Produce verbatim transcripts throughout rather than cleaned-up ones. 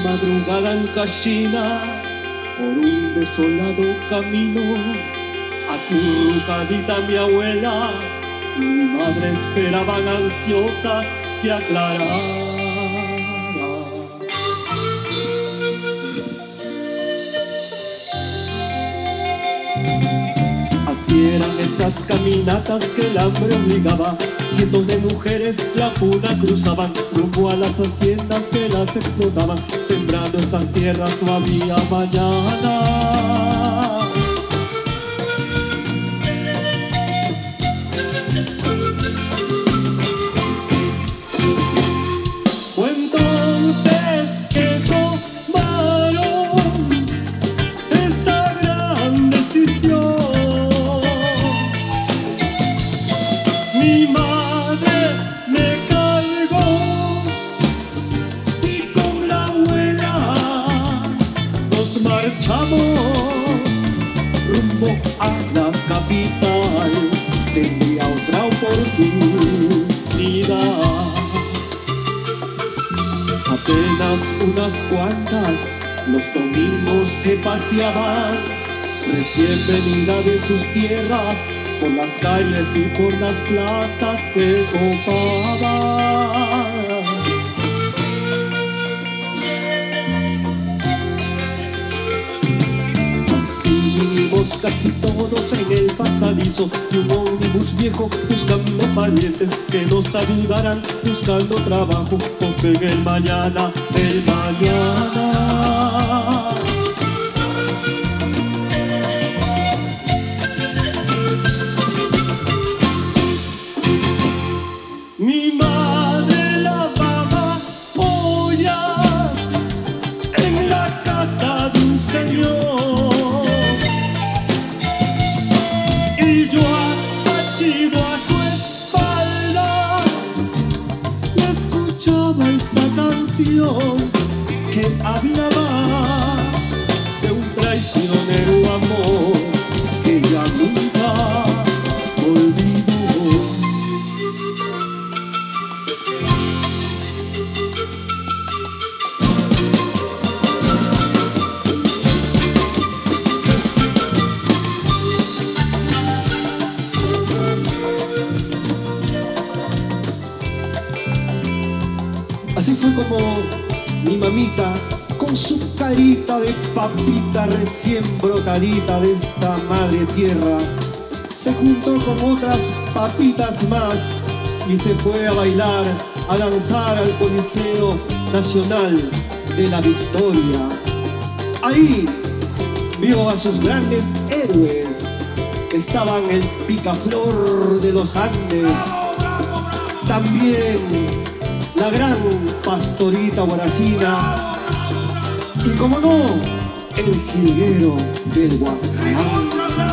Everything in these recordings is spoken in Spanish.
madrugada en Cachina, por un desolado camino, acurrucadita mi abuela y mi madre esperaban ansiosas que aclarara. Así eran esas caminatas que el hambre obligaba. Cientos de mujeres la puna cruzaban rumbo a las haciendas que las explotaban, sembrando esas tierras no había mañana. Fue entonces que tomaron esa gran decisión. Mi madre me cargó y con la abuela nos marchamos rumbo a la capital. Tenía otra oportunidad. Apenas unas cuantas los domingos se paseaban, recién venida de sus tierras, por las calles y por las plazas que copaban. Así vivimos casi todos en el pasadizo de un ómnibus viejo, buscando parientes que nos ayudaran, buscando trabajo, con fe en el mañana, el mañana. Mi madre lavaba ollas en la casa de un señor y yo atachido a su espalda le escuchaba esa canción que hablaba de un traicionero amor que ya nunca olvidó. Así fue como mi mamita, con su carita de papita recién brotadita de esta madre tierra, se juntó con otras papitas más y se fue a bailar, a danzar al Coliseo Nacional de la Victoria. Ahí vio a sus grandes héroes. Estaban el Picaflor de los Andes, también la gran Pastorita Guaracina y, como no, el jilguero del Huascarán.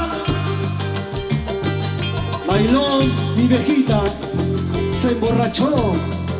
Bailó mi viejita, se emborrachó,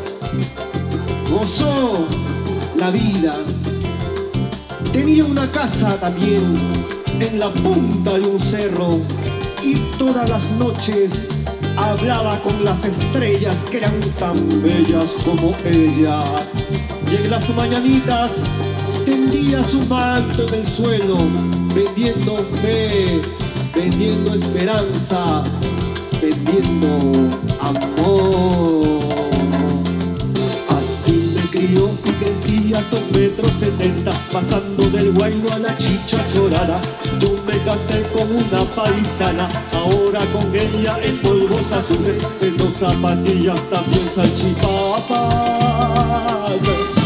gozó la vida. Tenía una casa también en la punta de un cerro y todas las noches hablaba con las estrellas que eran tan bellas como ella. Y en las mañanitas tendía su manto en el suelo, vendiendo fe, vendiendo esperanza, vendiendo amor. Así me crió y crecí hasta un metro setenta, pasando del guayno a la chicha chorada. Yo me casé con una paisana, ahora con ella en polvos azules, en dos zapatillas también salchipapas.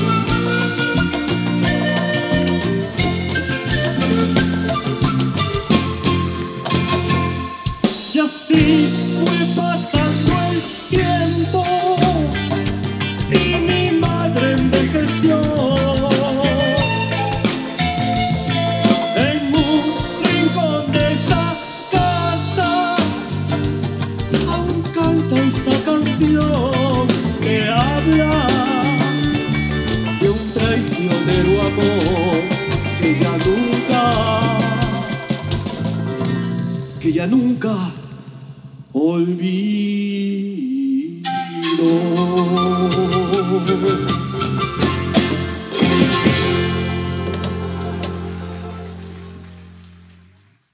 Y así fue pasando el tiempo y mi madre envejeció. En un rincón de esa casa aún canta esa canción que habla de un traicionero amor que ya nunca, que ya nunca olvido.